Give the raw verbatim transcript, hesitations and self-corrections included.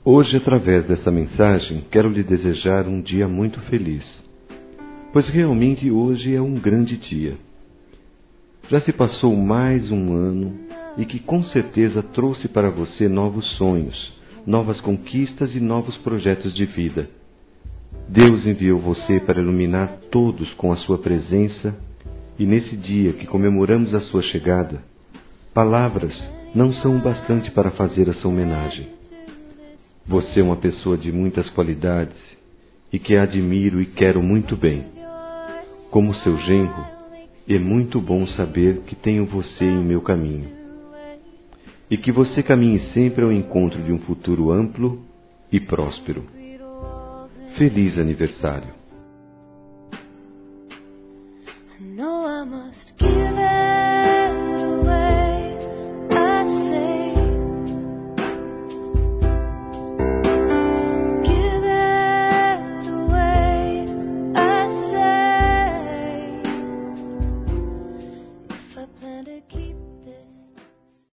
Hoje, através dessa mensagem, quero lhe desejar um dia muito feliz, pois realmente hoje é um grande dia. Já se passou mais um ano e que com certeza trouxe para você novos sonhos, novas conquistas e novos projetos de vida. Deus enviou você para iluminar todos com a sua presença, e nesse dia que comemoramos a sua chegada, palavras não são o bastante para fazer essa homenagem. Você é uma pessoa de muitas qualidades e que admiro e quero muito bem. Como seu genro, é muito bom saber que tenho você em meu caminho e que você caminhe sempre ao encontro de um futuro amplo e próspero. Feliz aniversário! I know I must give it